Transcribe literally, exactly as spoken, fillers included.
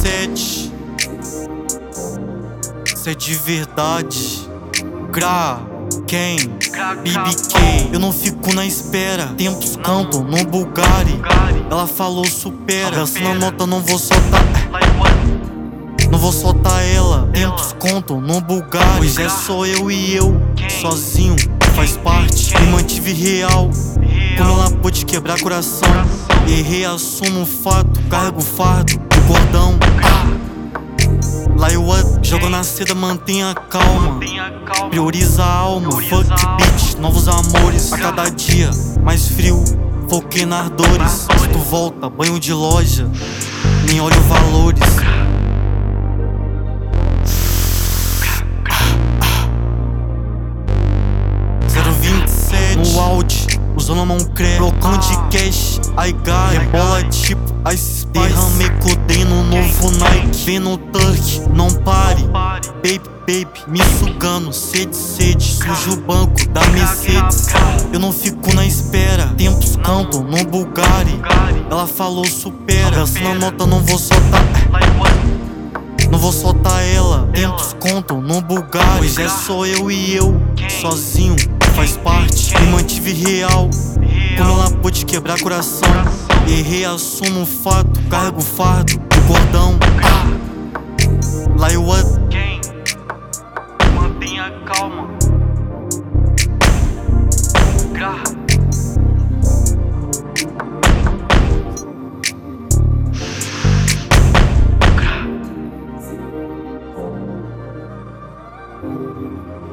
sete. Cê é de verdade. Gra, quem? B B K. Eu não fico na espera. Tempos cantam no Bulgari. Ela falou supera. Abraçando a nota, não vou soltar. Não vou soltar ela. Tempos contam no Bulgari. Hoje é só eu e eu, sozinho, faz parte. Me mantive real. Como ela pôde quebrar coração. Errei, assumo um fato. Carrego o fardo, o gordão. Lie what? Joga na seda, mantenha calma. Prioriza a alma. Fuck bitch, novos amores. A cada dia mais frio, foquei nas dores. Se tu volta, banho de loja, nem olho valores. zero vinte e sete no Audi, usando a mão cré. Blocão de cash, I got it. Bola tipo Ice Spice. Derramei codeína no novo Nike. Vem no Turk, não pare. Baby, baby, me sugando. Sede, sede, sujo o banco da Mercedes. Eu não fico na espera. Tempos cantam no Bulgari. Ela falou supera. Abraçando a nota, não vou soltar. Não vou soltar ela. Tempos contam no Bulgari. Hoje é só eu e eu, sozinho, faz parte. Me mantive real. Como ela pôde quebrar coração. Errei, assumo um fato. Carrego o fardo, o gordão. Lie what? Mantenha calma. Gra. Gra.